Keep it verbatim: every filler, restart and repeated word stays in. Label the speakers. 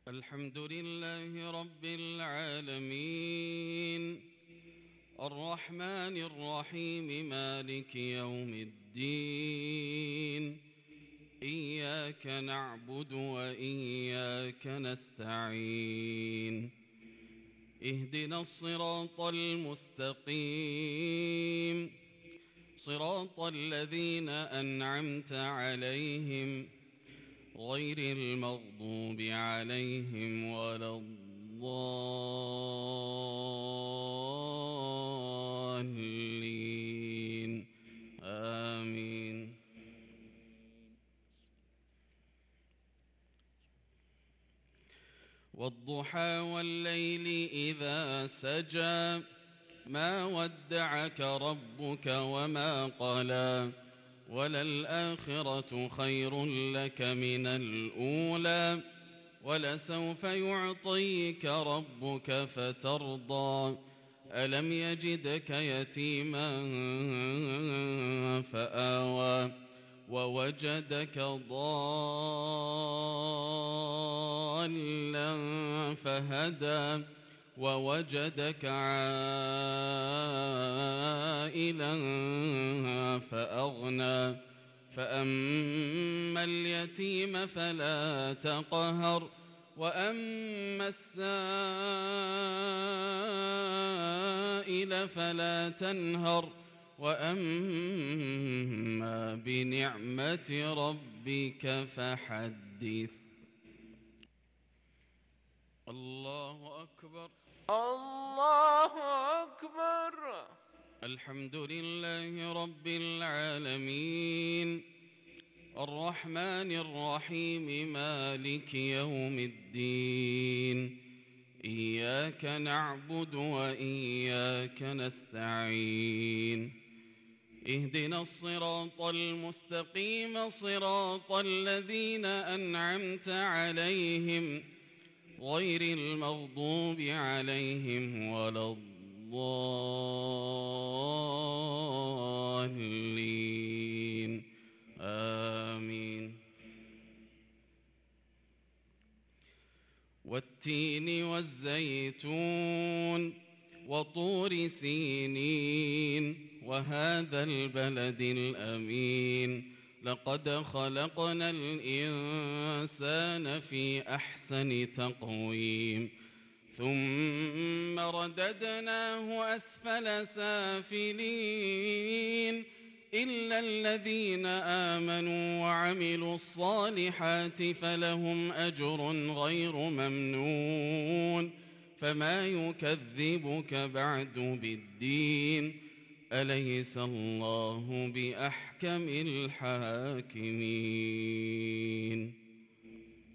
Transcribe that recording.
Speaker 1: الحمد لله رب العالمين الرحمن الرحيم مالك يوم الدين إياك نعبد وإياك نستعين اهدنا الصراط المستقيم صراط الذين أنعمت عليهم غير المغضوب عليهم ولا الضالين آمين. والضحى والليل إذا سجى ما ودعك ربك وما قلى وللآخرة خير لك من الأولى ولسوف يعطيك ربك فترضى ألم يجدك يتيما فآوى ووجدك ضالا فهدى ووجدك عائلا فأغنى فأما اليتيم فلا تقهر وأما السائل فلا تنهر وأما بنعمة ربك فحدث. الله أكبر
Speaker 2: الله أكبر.
Speaker 1: الحمد لله رب العالمين الرحمن الرحيم مالك يوم الدين إياك نعبد وإياك نستعين اهدنا الصراط المستقيم صراط الذين أنعمت عليهم غير المغضوب عليهم ولا الضالين آمين. والتين والزيتون وطور سينين وهذا البلد الأمين لقد خلقنا الإنسان في أحسن تقويم ثم رددناه أسفل سافلين إلا الذين آمنوا وعملوا الصالحات فلهم أجر غير ممنون فما يكذبك بعد بالدين أليس الله بأحكم الحاكمين.